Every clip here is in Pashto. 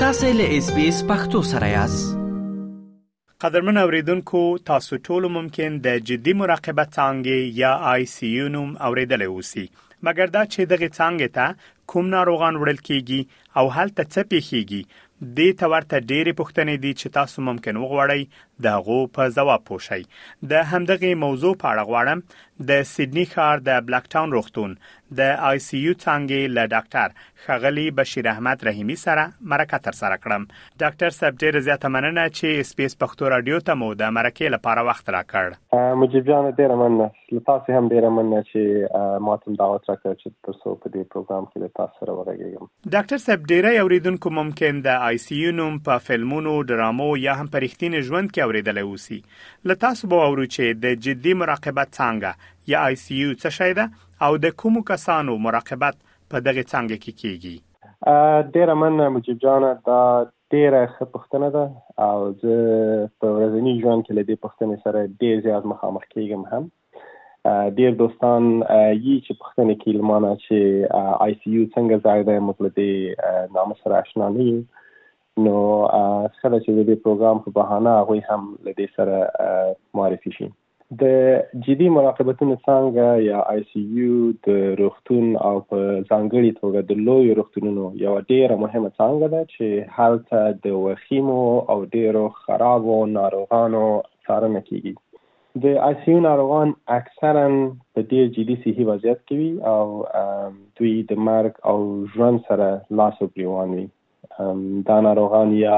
تاسو له SBS پښتو سره یاست. قدرمن اوریدونکو، تاسو ټول ممکن د جدي مراقبت څانګې یا ICU نوم اوریدلی اوسئ، مګر دا چې دغه څانګې ته کوم ناروغان وړل کیږي او هلته څه پیښیږي، دې ته ورته ډېرې پوښتنې دي چې تاسو ممکن وغواړئ د هغو په ځواب پوه شئ. د همدغې موضوع په اړه غواړم د سیدنی ښار د بلاک ټاون روغتون د ICU څانګې له ډاکټر ښاغلي بشیر احمد رحیمي سره مرکه ترسره کړم. ډاکټر صاحب، ډېره زیاته مننه چې SBS پښتو رادیو ته مو د مرکې لپاره وخت راکړ. مجيب جان، ډېره مننه. تاسو هم ډېره مننه چې ماته دعوت راکړ چې تاسو په دې پروګرام کې د تاسو سره وغږیږم. ډاکټر صاحب، ډېری اوریدونکو ممکن د ICU نوم په فلمونو، ډرامو یا هم په رښتیني ژوند کې اوریدلی اوسي. له تاسو به واورو چې د جدي مراقبت څانګه یا ICU څه شی ده او د کومو کسانو مراقبت په دغه څانګه کې کیږي. ډېره مننه مجيب جان، دا ډېره ښه پوښتنه ده او زه په ورځني ژوند کې له دې پوښتنې سره ډېر زیات مخامخ کېږم. هم ډېر دوستان یي چې پوښتنه کوي له مانه چې ICU څنګه ځای دی، موږ له دې نامه سره آشنا نه یو. نو کله چې د دې پروګرام په بهانه هغوی هم له دې سره معرفي شي. د جدي مراقبتونو څانګه یا ICU د روغتون او په ځانګړي توګه د لویو روغتونونو یو ډېره مهمه څانګه ده چې هلته د وخیمو او ډېرو خرابو ناروغانو څارنه کیږي. د ICU ناروغان اکثرا په ډېر جدي صحي وضعیت کې وي او دوی د مرګ او ژوند سره لاس او ګریوان وي. دا ناروغان یا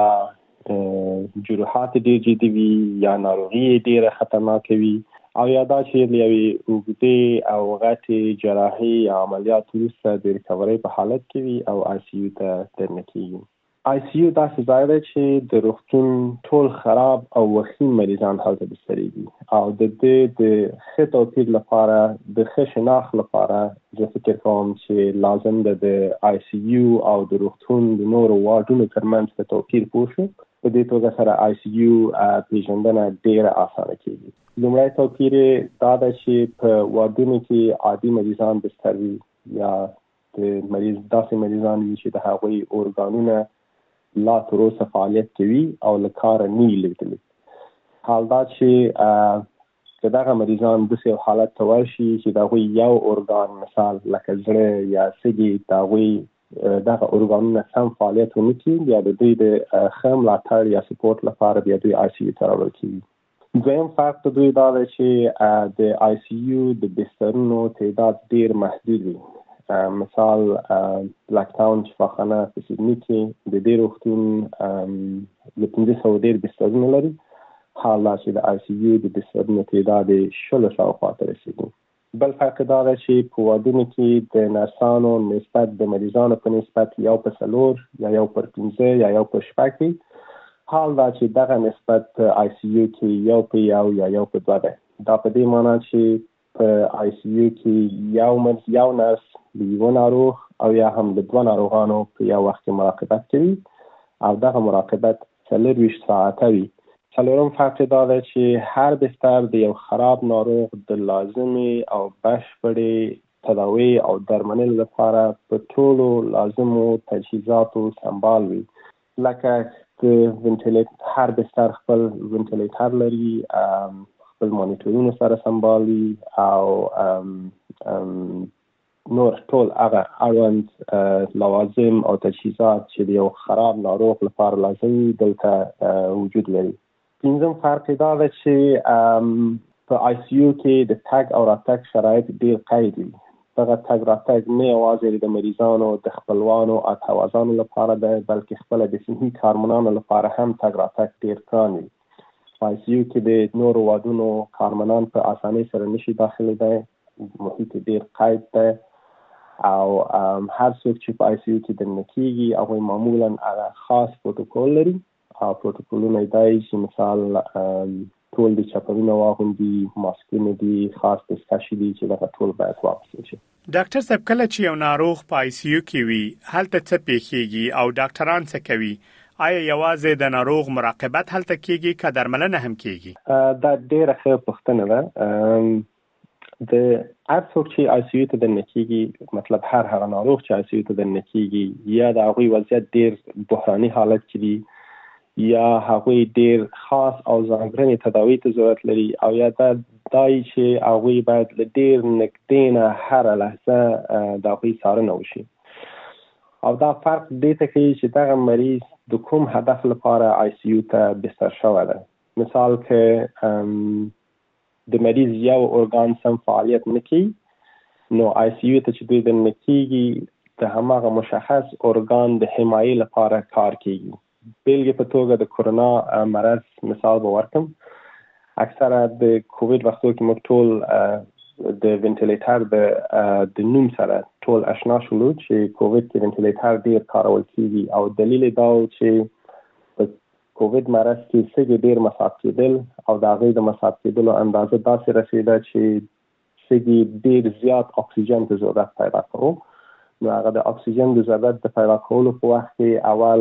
جروحات ډېر جدي وي یا ناروغي ډېره خطرناکه وي او یا دا چې له یوې اوږدې او غټې جراحي یا عملیات وروسته د ریکورۍ په حالت کې وي او ICU ته دننه کېږي. ICU داسې ځای دی چې د روغتون ټول خراب او وخیم مریضان هلته بسترېږي او د دې د ښه توپیر لپاره، د ښه شناخت لپاره زه فکر کوم چې لازم ده د ICU او د روغتون د نورو واردونو ترمنځ په توپیر پوه شو. په دې توګه سره ICU پیژندنه ډېره اسانه کېږي. لومړی توپیر دا ده چې په واردونو کې عادي مریضان بستر وي یا د مریض داسې مریضان وي چې د هغوی ارګانونه لا تر اوسه فعالیت کوي او له کاره نه وي لوېدلي. حال دا چې دغه مریضان داسې یو حالت ته ورشي چې د هغوی یو ارګان، مثال لکه زړه یا سږي، د هغوی دغه ارګانونه سم فعالیت ونه کړي، بیا د دوی د ښه ملاتړ یا سپورټ لپاره بیا دوی ICU ته راوړل کېږي. دویم فرق د دوی دا دی چې د ICU د بسترونو تعداد ډېر محدود وي. مثال بلاک ټاون شفاخانه په سیدني کې د دې روغتون له 500 ډېر بسترونه لري، حال دا چې د ICU د بسترونو تعداد 10 شاوخوا ته رسېږي. بل فرق دا دی چې په واردونو کې د نرسانو نسبت د مریضانو په نسبت یو په 4 یا یو پر 15 یا یو پر 6 وي. حال دا چې دغه نسبت په ICU کې یو په 1 یا یو په 2 دی. دا په دې معنی چې په ICU کې یو نرس د یو ناروغ او یا هم د 2 ناروغانو په یو وخت کې مراقبت کوي او دغه مراقبت 24 ساعته وي. څلورم فرق دا دی چې هر بستر د یو خراب ناروغ د لازمي او بشپړې تداوی او درملنې لپاره په ټولو لازمو تجهیزاتو سمبال وي. لکه هر بستر خپل وینټیلیټر لري، خپل مانیټورونه سره سمبالي او نور ټول هغه اړوند لوازم او تجهیزات چې د یو خراب ناروغ لپاره لازم دلته وجود لري. پنځم فرق دا دی چې په ICU کې د تګ او راتګ شرایط ډېر قید وي. دغه تګ راتګ نه یوازې د مریضانو د خپلوانو او توازانو لپاره ده، بلکې خپل د صحي کارمنانو لپاره هم تګ راتګ ډېر ګران وي. په ICU کې د نورو وادونو کارمنان په اسانۍ سره نشي داخلېدای، محیط ډېر قید ده او هر څوک چې په ICU کې دننه کېږي هغوی معمولا هغه خاص پروتوکول لري او پروتوکولونه یې دا چې مثال ټول د چپرونه واغوندي، ماسکونه دي، خاص دستکشې دي چې دغه ټول باید واخیستل شي. ډاکټر صاحب، کله چې یو ناروغ په ICU کې وي هلته څه پیښیږي او ډاکټران څه کوي؟ آیا یوازې د ناروغ مراقبت هلته کیږي که درملنه هم کیږي؟ دا ډېره ښه پوښتنه ده. د هر څوک چې آی سی یو ته دننه کیږي، مطلب هر هغه ناروغ چې آی سی یو ته دننه کیږي یا د هغوی وضعیت ډیر بحراني حالت کې دي یا هغوی ډیر خاص او ځانګړي تداوی ته ضرورت لري او یا دای چې هغوی باید له ډیر نږدې نه هر لحظه د هغوی څارنه وشي. او دا فرق دې ته کوي چې دغه مریض د کوم هدف لپاره آی سی یو ته بستر شوی ده. مثال که د مریض یو ارګان سم فعالیت نکوي نو آی سی یو ته چې دوی دننه کیږي د هماغه مشخص ارګان د حمایې لپاره کار کوي. بیلګې په توګه د کورونا مرض مثال به ورکم. اکثره د کووید وختو کې موږ ټول د وینټیلیټر د نوم سره ټول آشنا شولو چې کووید کې وینټیلیټر ډیر کارول کیږي او دلیل دا و چې کووید مرض کې سږي ډیر مصاب کېدل او د هغې د مصاب کېدلو اندازه داسې رسېده چې سږي ډیر زیات اکسیجن ته ضرورت پیدا کړو. نو هغه د اکسیجن د ضرورت د پیدا کولو په وخت کې اول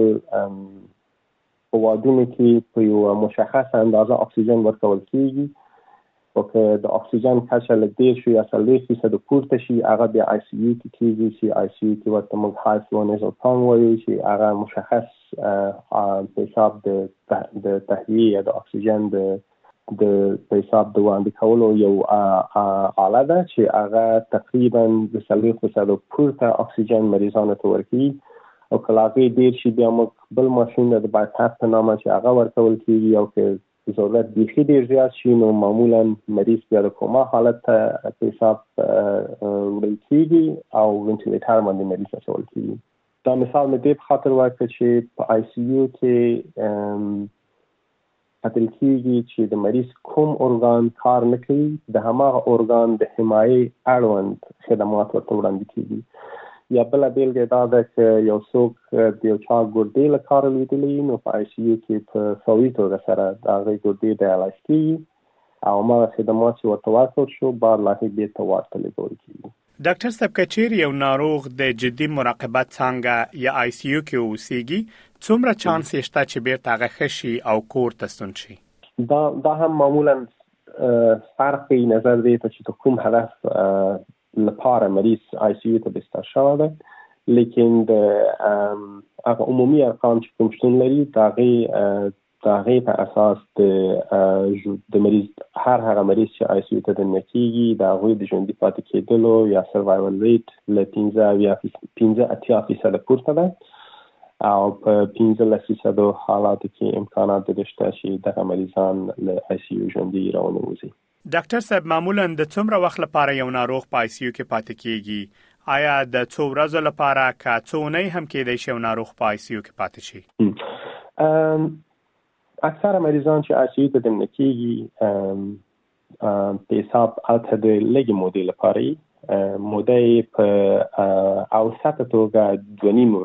په وادونو کې په یو مشخصه اندازه اکسیجن ورکول کېږي او که د اکسیجن کچه له 10 یا 40% پورته شي هغه بیا آی سی یو کې کېږي چې آی سی یو کې ورته موږ های فلو نیزل پامپ وایو چې هغه مشخص په حساب د تهیه یا د اکسیجن د په حساب د وړاندې کولو یو آله ده چې هغه تقریبا د 40% پورته اکسیجن مریضانو ته ورکوي او کله هغې ډېر شي بیا موږ بل ماشین د بایپاس په نامه چې هغه ورکول کېږي او که ضرورت بیخي ډیر زیات شي نو معمولا مریض بیا د کوما حالت ته په حساب وړل کېږي او وینټیلیټر باندې مریض اچول کېږي. دا مثال مې دې په خاطر ورکړ چې په آی سی یو کې کتل کېږي چې د مریض کوم ارګان کار نه کوي د هماغه ارګان د حمایې اړوند خدمات ورته وړاندې کېږي. یا بله بیلګه دا ده چې یو څوک د یو چا ګردې له کاره لوېدلي نو په آی سی یو کې په فوري توګه سره د هغې ګردې ډایالایز کېږي او هماغه خدمات چې ورته ورکړل شو بار لا هغې بېرته واټ ته لېږدول کېږي. ډاکټر صاحب که چیرې یو ناروغ د جدي مراقبت څانګه یا آی سی یو کې اوسېږي څومره چانس شته چې بېرته هغه ښه شي او کور ته ستون شي؟ دا هم معمولا فرق کوي نظر دې ته چې د کوم هدف لپاره مریض آی سی یو ته بستر شوی ده، لیکن د هغه عمومي ارقام چې کوم شتون لري د هغې په اساس د مریض هر هغه مریض چې آی سی یو ته دننه کېږي د هغوی د ژوندي پاتې کېدلو یا سروایول ریټ له 15-80% پورته ده او په 15% حالاتو کې امکانات د شته چې دغه مریضان له آی سی یو ژوندي راونوځي. ډاکټر صاحب معمولا د څومره وخت لپاره یو ناروغ په آی سی یو کې پاتې کېږي؟ آیا د څو ورځو لپاره که څو اونۍ هم کېدای شي یو ناروغ په آی سی یو کې پاتې شي؟ اکثره مریضان چې آی سی یو ته دننه کېږي په حساب هلته د لږې مودې لپاره موده یې په اوسطه توګه 2.5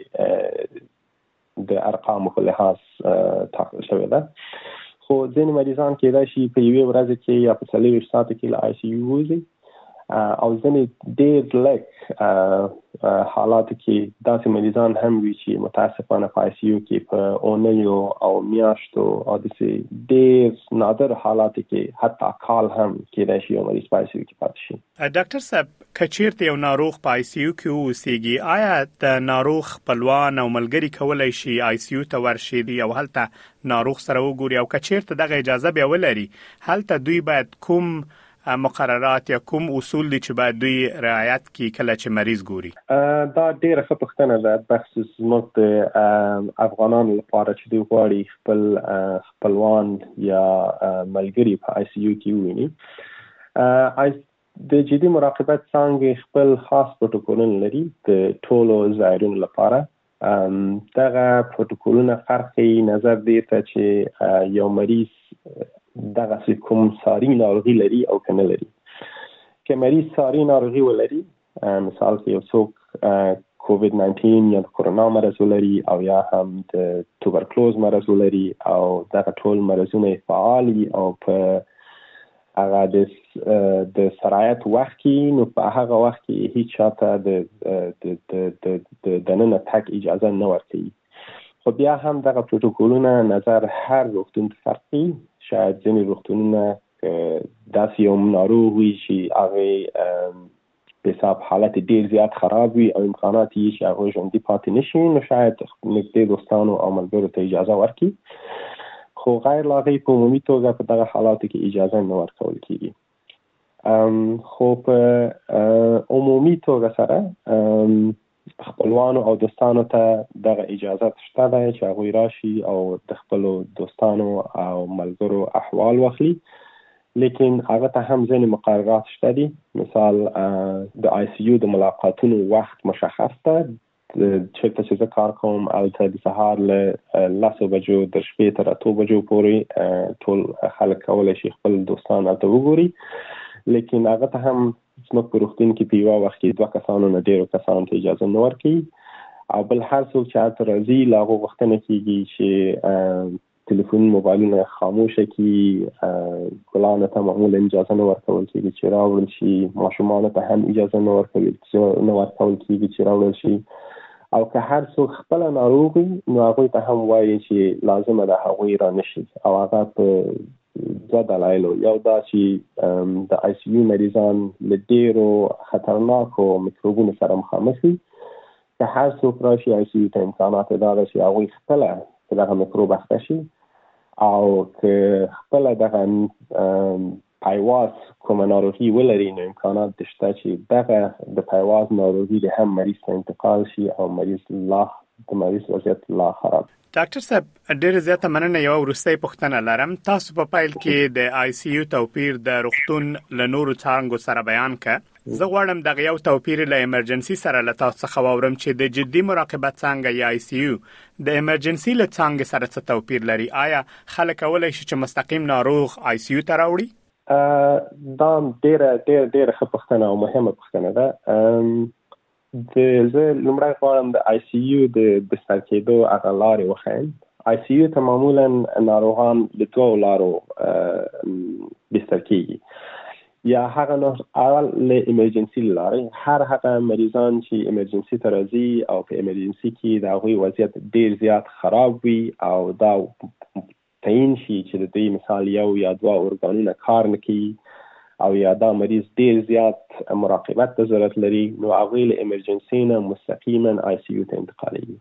ورځې د ارقامو په لحاظ ټاکل شوې ده. خو ځینې مریضان کېدای شي په یوې ورځې کې یا په 40 ساعتو کې له آی سی یو ووځي او ځینې ډېر لږ حالاتو کې داسې مریضان هم وي چې متاسفانه په آی سی یو کې په اونیو او میاشتو او داسې ډېر نادر حالاتو کې حتی کال هم کېدای شي یو مریض په آی سی یو کې پاتې شي. ډاکټر صاحب که چیرته یو ناروغ په آی سی یو کې اوسېږي آیا د ناروغ خپلوان او ملګري کولی شي آی سی یو ته ورشي او هلته ناروغ سره وګوري او که چیرته دغه اجازه بیا ولري هلته دوی باید کوم مقررات یا کوم اصول دي چې باید دوی رعایت کړي کله چې مریض ګوري؟ دا ډېره ښه پوښتنه ده بخصوص زموږ د افغانانو لپاره چې دوی غواړي خپل خپلوان یا ملګري په آی سی یو کې وویني. د جدي مراقبت څانګې خپل خاص پروتوکولونه لري د ټولو زایرونو لپاره. دغه پروتوکولونه فرق کوي نظر دې ته چې یو مریض دغه کوم ساري ناروغي لري او که نه لري. که مریض ساري ناروغي ولري مثال کې یو څوک کووید 19 یا د کورونا مرض ولري او یا هم د توبرکلوز مرض ولري او دغه ټول مرضونه فعالي او په هغه د سرایت وخت کې نو په هغه وخت کې هیڅ چاته د دننه تک اجازه نه ورکوي. خو بیا هم دغه پروتوکولونه نظر هر روغتون ته فرق کوي. شاید ځینې روغتونونه داسې یو ناروغ وي چې هغه په حساب حالت ډیر زیات خراب وي او امکانات یې چې هغه ژوندي پاتې نشي، نو شاید نږدې دوستانو او ملګرو ته اجازه ورکړي، خو غیر لاغي په عمومي توګه په دغه حالاتو کې اجازه نه ورکول کیږي. خو په عمومي توګه سره خپلوانو او دوستانو ته دغه اجازه شته ده چې هغوی راشي او د خپلو دوستانو او ملګرو احوال واخلي، لیکن هغه ته هم ځینې مقررات شته دي. مثال د آی سی یو د ملاقاتونو وخت مشخص ده، چېرته چې زه کار کوم هلته د سهار له 10 بجو تر شپې تر 8 بجو پورې ټول خلک کولی شي خپل دوستان هلته وګوري، لیکن هغه ته هم زموږ په روغتون کې په یوه وخت کې 2 کسانو نه ډېرو کسانو ته اجازه نه ورکوي. او بل هر څوک چې هلته راځي له هغو غوښتنه کېږي چې تلیفون موبایلونه خاموشه کړي، ګلانو ته معمولا اجازه نه ورکول کېږي چې راوړل شي، ماشومانو ته هم اجازه نه ورکول کېږي چې راوړل شي. او که هر څوک خپله ناروغ وي نو هغوی ته هم وایي چې لازمه ده هغوی را نشي، او هغه په 2 دلایلو، یو دا چې د آی سی یو مریضان له ډېرو خطرناکو میکروبونو سره مخامخ وي. که هر څوک راشي آی سی یو ته امکانات دا ده چې هغوی خپله دغه میکروب اخته شي، او که خپله دغه پایواز کومه ناروغي ولري نو امکانات شته چې دغه د پایواز ناروغي د هم مریض ته انتقال شي او د مریض وضعیت لا خراب. ډاکټر صاحب ډېر زیاته مننه. یو وروستۍ پوښتنه لرم. تاسو په پیل کې د آی سی یو توپیر د روغتون له نورو څانګو سره بیان کړ. زه غواړم دغه یو توپیر له ایمرجنسي سره له تاسو څخه واورم چې د جدي مراقبت څانګه یا آی سی یو د ایمرجنسي له څانګې سره څه توپیر لري؟ آیا خلک کولی شي چې مستقیم ناروغ آی سی یو ته راوړي؟ دا ډېره ښه پوښتنه او مهمه پوښتنه ده. زه لومړی غواړم د آی سی یو د بستر کېدو هغه لارې وښیم. آی سی یو ته معمولا ناروغان د 2 لارو بستر کېږي. یا هغه اول له ایمرجنسي لارې، هر هغه مریضان چې ایمرجنسي ته راځي او په ایمرجنسي کې د هغوی وضعیت ډېر زیات خراب وي او دا تعین شي چې د دوی مثال 1 یا 2 ارګانونه کار نه کوي او یا دا مریض ډېر زیات مراقبت ته ضرورت لري، نو هغوی له ایمرجنسي نه مستقیما آی سی یو ته انتقالېږي.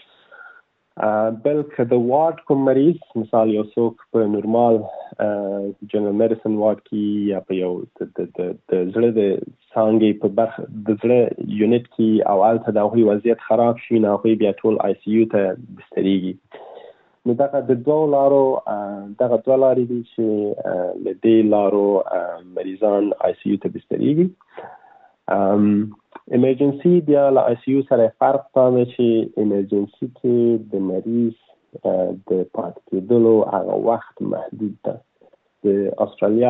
بل که د وارډ کوم مریض، مثال یو څوک په نورمال جنرال میډیسن وارډ کې یا په یو د زړه د څانګې په برخه د زړه یونټ کې او هلته د هغوی وضعیت خراب شي، نو هغوی بیا ټول آی سی یو ته بستریږي. نو دغه د 2 لارو دغه 2 لارې دي چې له دې لارو مریضان آی سی یو ته بستریږي. ایمرجنسي بیا له آی سی یو سره فرق دا دی چې ایمرجنسي کې د مریض د پاتې کېدلو هغه وخت محدود ده. د استرالیا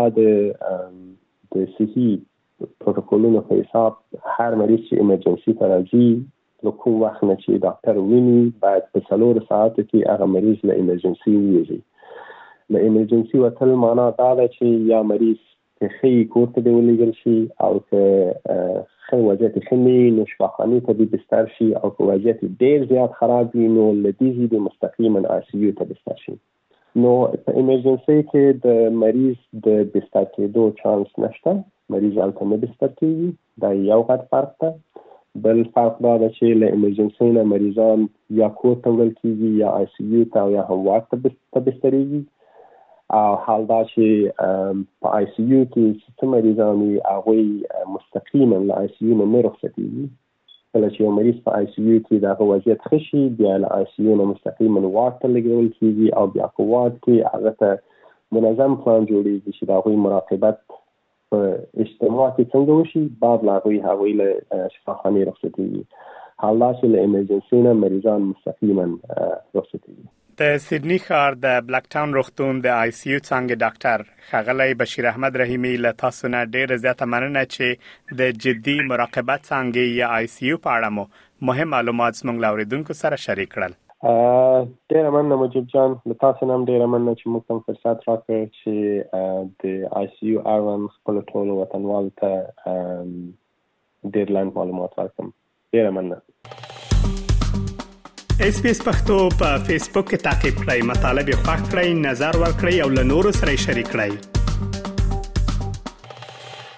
د صحي پروتوکولونو په حساب هر مریض چې ایمرجنسي ته راځي له کوم وخت نه چې ډاکټر ویني باید په 4 ساعتو کې هغه مریض له ایمرجنسي ووځي. له ایمرجنسي وتل معنا دا ده چې یا مریض که ښه کور ته دې ولېږل شي او که ښه وضعیت ښه نه وي نو شفاخانې ته دې بستر شي، او که وضعیت ډېر زیات خراب وي نو له دې ځای دې مستقیما آی سی یو ته بستر شي. نو په ایمرجنسي کې د مریض د بستر کېدو چانس نشته، مریض هلته نه بستر کېږي. دا یو غټ فرق ده. بل فرق دا ده چې له ایمرجنسي نه مریضان یا کور ته وړل کېږي یا آی سی یو ته یا هم وارډ ته بستریږي. او حال دا چې په آی سی یو کې چې څه مریضان وي هغوی مستقیما له آی سی یو نه رخصتېږي. کله چې یو مریض په آی سی یو کې د هغه وضعیت ښه شي بیا له آی سی یو نه مستقیما وارډ ته لېږدول کېږي، او بیا په وارډ کې هغه ته منظم پلان جوړېږي چې د هغوی مراقبت په اجتماع کې څنګه وشي، بعد له هغوی له شفاخانې رخصتېږي. حال دا چې له ایمرجنسي نه مریضان مستقیما رخصتېږي. د سیدنی ښار د بلک ټاون روغتون د آی سی یو څانګې ډاکټر ښاغلی بشیر احمد رحیمي له تاسو نه ډېره زیاته مننه چې د جدي مراقبت څانګې یا آی سی یو په اړه مو مهم معلومات زموږ له اورېدونکو سره شریک کړل. ډېره مننه مجیب جان، له تاسو نه هم ډېره مننه چې موږ ته فرصت راکړ چې د آی سی یو اړوند خپلو ټولو وطنوالو ته ډېر لنډ معلومات ورکړم. ډېره مننه. اس پی اس پښتو په فیسبوک کې تعقیب کړئ، مطالب یې خوښ کړئ، نظر ورکړئ او له نورو سره شریک کړئ.